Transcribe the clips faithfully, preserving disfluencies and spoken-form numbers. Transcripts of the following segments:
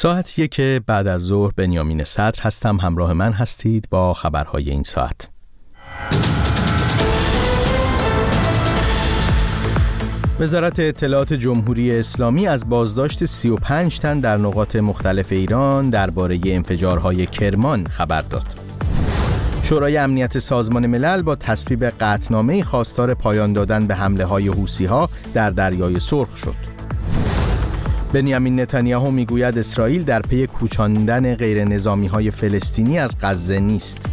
ساعتیه که بعد از ظهر بنیامین صدر هستم. همراه من هستید با خبرهای این ساعت. وزارت اطلاعات جمهوری اسلامی از بازداشت سی و پنج تن در نقاط مختلف ایران درباره انفجارهای کرمان خبر داد. شورای امنیت سازمان ملل با تصویب قطعنامه‌ای خواستار پایان دادن به حمله‌های حوثی‌ها در دریای سرخ شد. بنیامین نتانیاهو میگوید اسرائیل در پی کوچاندن غیر نظامی‌های فلسطینی از غزه نیست.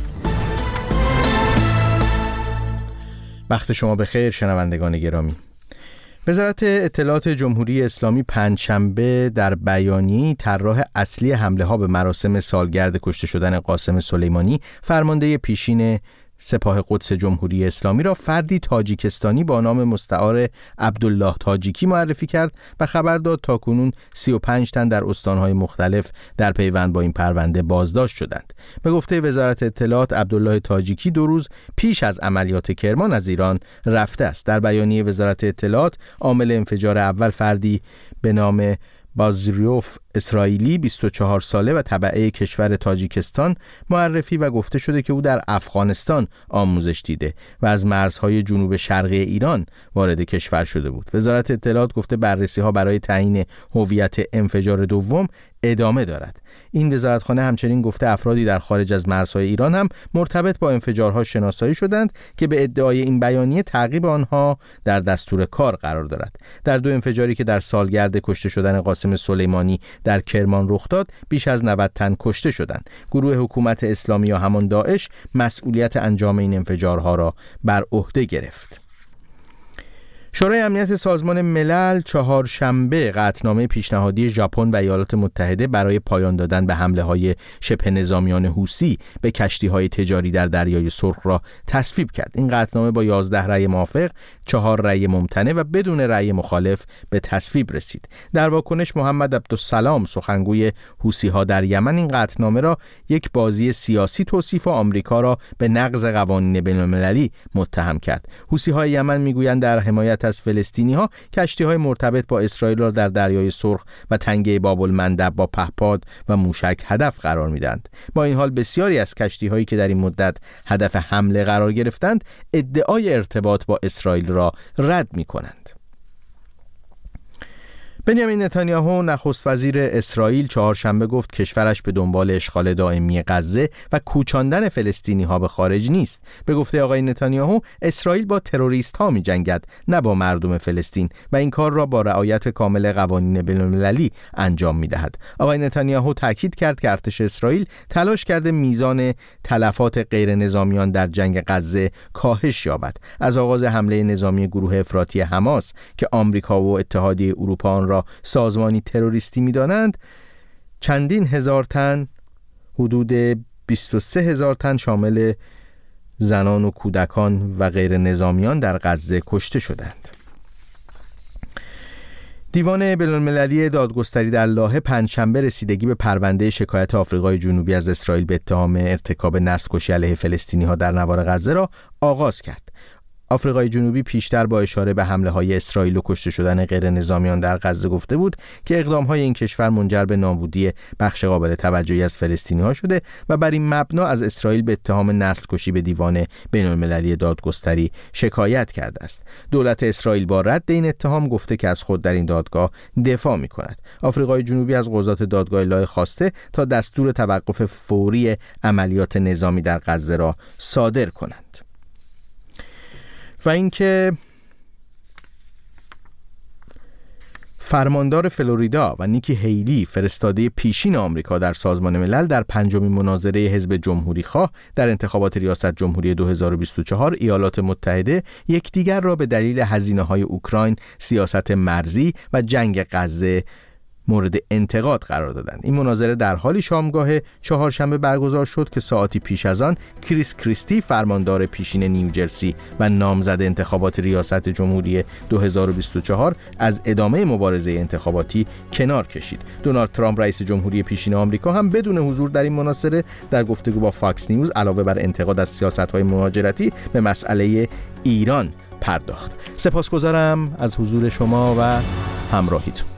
وقت شما بخیر شنوندگان گرامی. وزارت اطلاعات جمهوری اسلامی پنجشنبه در بیانیه‌ای طراح اصلی حمله‌ها به مراسم سالگرد کشته شدن قاسم سلیمانی فرمانده پیشین سپاه قدس جمهوری اسلامی را فردی تاجیکستانی با نام مستعار عبدالله تاجیکی معرفی کرد و خبر داد تاکنون سی و پنج تن در استانهای مختلف در پیوند با این پرونده بازداشت شدند. به گفته وزارت اطلاعات، عبدالله تاجیکی دو روز پیش از عملیات کرمان از ایران رفته است. در بیانیه وزارت اطلاعات، عامل انفجار اول فردی به نام بازریوف اسرائیلی بیست و چهار ساله و تبعه کشور تاجیکستان معرفی و گفته شده که او در افغانستان آموزش دیده و از مرزهای جنوب شرقی ایران وارد کشور شده بود. وزارت اطلاعات گفته بررسی‌ها برای تعیین هویت انفجار دوم ادامه دارد. این وزارتخانه همچنین گفته افرادی در خارج از مرزهای ایران هم مرتبط با انفجارها شناسایی شدند که به ادعای این بیانیه تعقیب آنها در دستور کار قرار دارد. در دو انفجاری که در سالگرد کشته شدن قاسم سلیمانی در کرمان رخ داد، بیش از نود تن کشته شدند. گروه حکومت اسلامی یا همان داعش مسئولیت انجام این انفجارها را بر عهده گرفت. شورای امنیت سازمان ملل چهارشنبه قطعنامه پیشنهادی ژاپن و ایالات متحده برای پایان دادن به حمله‌های شبه نظامیان حوثی به کشتی‌های تجاری در دریای سرخ را تصویب کرد. این قطعنامه با یازده رأی موافق، چهار رأی ممتنع و بدون رأی مخالف به تصویب رسید. در واکنش محمد عبدالسلام، سخنگوی حوثی‌ها در یمن، این قطعنامه را یک بازی سیاسی توصیف و آمریکا را به نقض قوانین بین‌المللی متهم کرد. حوثی‌های یمن می‌گویند در حمایت از فلسطینی‌ها کشتی‌های مرتبط با اسرائیل را در دریای سرخ و تنگه باب المندب با پهپاد و موشک هدف قرار می‌دهند. با این حال بسیاری از کشتی‌هایی که در این مدت هدف حمله قرار گرفتند ادعای ارتباط با اسرائیل را رد می‌کنند. بنیامین نتانیاهو نخست وزیر اسرائیل چهارشنبه گفت کشورش به دنبال اشغال دائمی غزه و کوچاندن فلسطینی‌ها به خارج نیست. به گفته آقای نتانیاهو، اسرائیل با تروریست‌ها می‌جنگد، نه با مردم فلسطین، و این کار را با رعایت کامل قوانین بین‌المللی انجام می‌دهد. آقای نتانیاهو تاکید کرد که ارتش اسرائیل تلاش کرده میزان تلفات غیر نظامیان در جنگ غزه کاهش یابد. از آغاز حمله نظامی گروه افراطی حماس که آمریکا و اتحادیه اروپا آن را سازمانی تروریستی می‌دانند، چندین هزار تن، حدود بیست و سه هزار تن شامل زنان و کودکان و غیر نظامیان در غزه کشته شدند. دیوان بین‌المللی دادگستری در لاهه پنجشنبه رسیدگی به پرونده شکایت آفریقای جنوبی از اسرائیل به اتهام ارتکاب نسل‌کشی علیه فلسطینی‌ها در نوار غزه را آغاز کرد. آفریقای جنوبی پیشتر با اشاره به حمله‌های اسرائیل و کشته شدن غیر نظامیان در غزه گفته بود که اقدام‌های این کشور منجر به نابودی بخش قابل توجهی از فلسطینی‌ها شده و بر این مبنا از اسرائیل به اتهام نسل‌کشی به دیوان بین‌المللی دادگستری شکایت کرده است. دولت اسرائیل با رد این اتهام گفته که از خود در این دادگاه دفاع می‌کند. آفریقای جنوبی از قضات دادگاه لاهه خواسته تا دستور توقف فوری عملیات نظامی در غزه را صادر کنند. و اینکه فرماندار فلوریدا و نیکی هیلی، فرستاده پیشین آمریکا در سازمان ملل، در پنجمین مناظره حزب جمهوری خواه در انتخابات ریاست جمهوری دو هزار و بیست و چهار ایالات متحده یکدیگر را به دلیل هزینه‌های اوکراین، سیاست مرزی و جنگ غزه مورد انتقاد قرار دادند. این مناظره در حالی شامگاه چهارشنبه برگزار شد که ساعتی پیش از آن کریس کریستی، فرماندار پیشین نیوجرسی و نامزد انتخابات ریاست جمهوری دو هزار و بیست و چهار، از ادامه مبارزه انتخاباتی کنار کشید. دونالد ترامپ، رئیس جمهوری پیشین آمریکا، هم بدون حضور در این مناظره در گفتگو با فاکس نیوز علاوه بر انتقاد از سیاست‌های مهاجرتی به مسئله ایران پرداخت. سپاسگزارم از حضور شما و همراهیتون.